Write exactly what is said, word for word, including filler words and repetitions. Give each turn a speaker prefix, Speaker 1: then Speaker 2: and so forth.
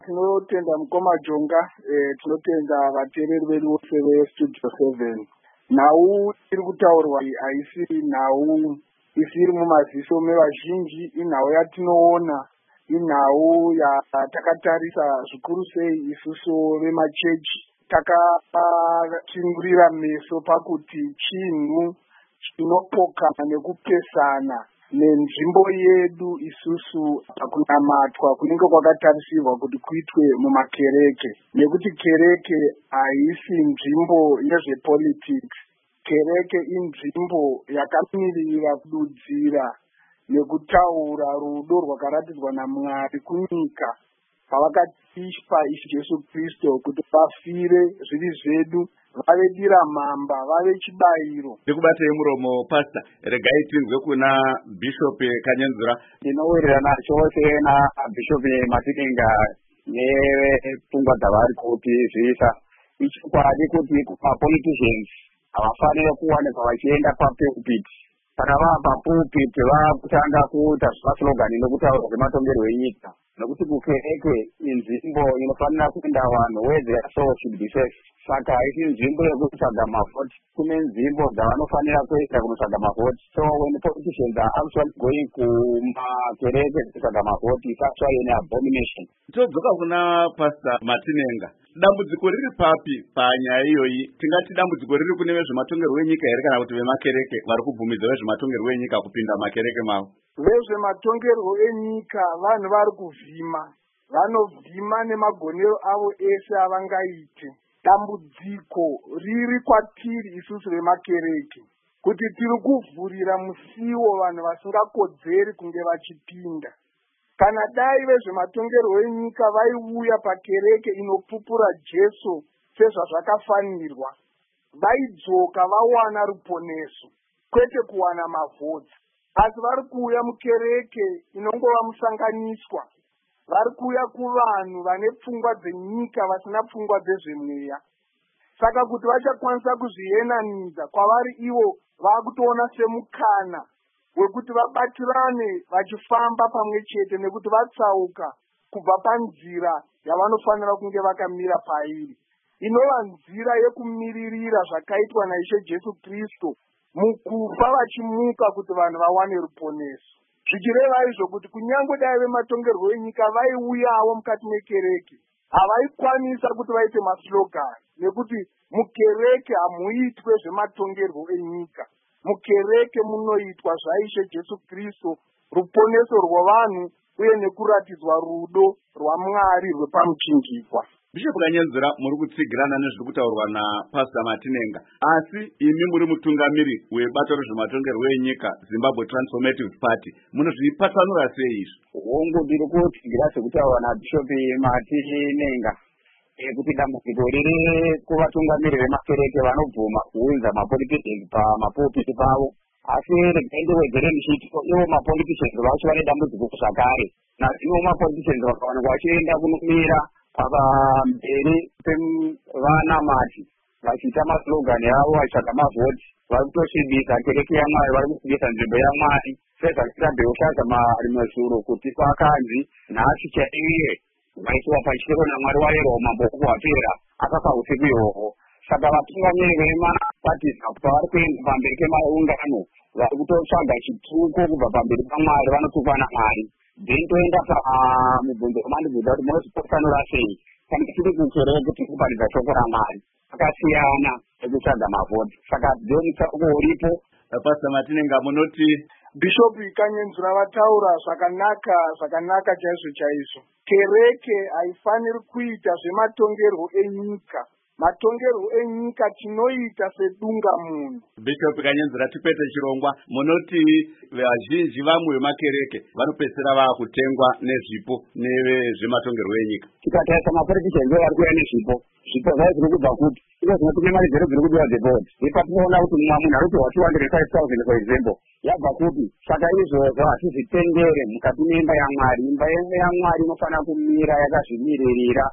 Speaker 1: Tinotenda mukoma Jonga, eh, tinotenda vateereri vedu vose veStudio seven. Nhau iri kutaurwa iyi haisi nhau isiri mumaziso mevazhinji, inhau yatinoona, inhau yatakatarisa zvikuru sei isusu vemachechi. Takapindurira meso pakuti chinhu chinopokana nekupesana nenzvimbo yedu isusu pakunamatwa kunenge kwakatarisirwa kuti kuitwe mumakereke, nekuti kereke haisi nzvimbo yezvepolitics. Kereke inzvimbo yakamirira kududzira nekutaura rudo rwakaratidzwa naMwari kunyika pavakatispa Ishe Jesu Kristo kuti vafire zvivi zvedu, vave dira mamba, vave chibayiro.
Speaker 2: Ndikubatei muromo pastor, regai tirwe kuna Bishop Kanyenzura.
Speaker 3: Ndinowirirana chose na Bishop Matinenga nepfungwa dzavari kuti zviisa ichikwadi kuti mapoliticians havafanire kuwanikwa vachienda papulpit. Kana vava papulpit vakutanga kuita zvimaslogani nekutaura zvematongerwo enyika, nokuti kukereke inzvimbo inofanira kuenda vanhu where their soul should be safe. Saka haisi nzvimbo yekutsvaga mavhoti, kune nzvimbo dzavanofanira kuenda kunotsvaga mavhoti. So when the politicians are actually going kumakereke kutsvaga mavhoti, it's actually an abomination.
Speaker 2: Todzoka kuna Pastor Matinenga. Dambudziko riri papi panyaya iyoyi? Tingati dambudziko riri kune vezvematongerwo enyika here kana kuti vemakereke vari kubvumidza vezvematongerwo enyika kupinda makereke mavo?
Speaker 1: Vezvematongerwo enyika vanhu vari kuvhima, vanovhima nemagonero avo ese avangaite. Dambudziko riri kwatiri isusu vemakereke, kuti tiri kuvhurira musiwo vanhu vasingakodzeri kunge vachipinda. Kana dai vezvematongerwo enyika vaiuya pakereke inopupura Jesu sezvazvakafanirwa, vaidzoka vawana ruponeso, kwete kuwana mavhoti. Asi vari kuuya mukereke inongova musanganiswa, vari kuuya kuvanhu vane pfungwa dzenyika vasina pfungwa dzezvemweya. Saka kuti vachakwanisa kuzviyenanidza, kwavari ivo vakutoona semukana wekuti vabatirane vachifamba pamwe chete, nekuti vatsauka kubva panzira yavanofanira kunge vakamira pairi, inova nzira yekumiririra zvakaitwa naIshe Jesu Kristu mukufa vachimuka kuti vanhu vawane ruponeso. Zvichireva izvo kuti kunyange dai vematongerwo enyika vaiuyawo mukati mekereke, havaikwanisa kuti vaite maslogani, nekuti mukereke hamuitwe zvematongerwo enyika. Mukereke munoitwa zvaIshe Jesu Kristu, ruponeso rwavanhu uye nekuratidzwa rudo rwaMwari rwepamuchinjikwa.
Speaker 2: Bishop Kanyenzura, muri kutsigirana nezviri kutaurwa naPastor Matinenga, asi imi muri mutungamiri webato rezvematongerwo enyika Zimbabwe Transformative Party, munozvipatsanura sei izvi?
Speaker 3: Hongu ndiri kutsigirana sekutaurwa naBishop Matinenga kuti dambudziko riri kuvatungamiri vemakereke vanobvuma kuunza mapoliticians pamapulpiti pavo. Asi regai ndiwedzere ndichiti ivo mapoliticians vacho vane dambudziko zvakare, nazvino mapoliticians vakawanikwa vachienda kunomira pamberi pevanamati vachiita maslogani avo vachitsvaga mavhoti, vari kutosvibisa kereke yaMwari, vari kusvibisa nzvimbo yaMwari. Sezvakaita Bheushadha rimwe zuro kuti pakanzi nhasi chaiye vaisiwa pachiro naMwari waero umambo hwapera akafa usiku ihwohwo. Saka vatungamiri vemapatisa pavari kuenda pamberi pemaungano vari kutotsvaga chituko kubva pamberi paMwari, vanotukwa naMwari. Then toenda pamubvunzo wamandibvunza kuti munozvipatsanura sei? Kana tiri kukereke tiri kuparidza shoko raMwari, akasiyana nekutsvaga mavhoti. Saka ndiwo mutsauko uripo.
Speaker 2: Pastor Matinenga, munoti?
Speaker 1: Bishop Kanyenzura vataura zvakanaka zvakanaka chaizvo chaizvo. Kereke haifaniri kuita zvematongerwo enyika. Matongerwo enyika tinoita sedunga munhu.
Speaker 2: Bishop Kanyenzura, tipete chirongwa, munoti vazhinji vamwe vemakereke vanopedzisira vaakutengwa nezvipo nevezvematongerwo enyika.
Speaker 3: Tikatarisa mapoliticians vari kuuya nezvipo, zvipo zvai zviri kubva kuti iko zvinotime mari zero zviri kudiwa dzebhodi. Ipatinoona kuti mumwe munhu ari kupiwa two hundred five thousand for example, yabva kuti. Saka izvozvo hatizvitendere mukati meimba yaMwari. Imba yaMwari inofanira kumira yakazvimiririra